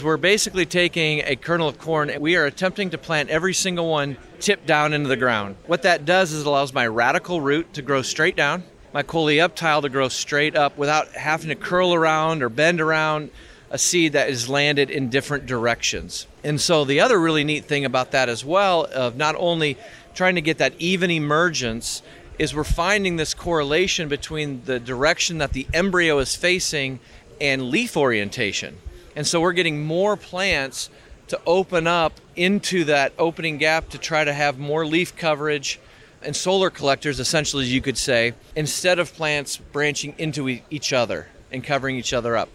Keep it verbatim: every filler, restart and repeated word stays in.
We're basically taking a kernel of corn and we are attempting to plant every single one tip down into the ground. What that does is it allows my radical root to grow straight down, my coleoptile to grow straight up without having to curl around or bend around a seed that is landed in different directions. And so the other really neat thing about that as well, of not only trying to get that even emergence, is we're finding this correlation between the direction that the embryo is facing and leaf orientation. And so we're getting more plants to open up into that opening gap to try to have more leaf coverage and solar collectors, essentially, you could say, instead of plants branching into e- each other and covering each other up.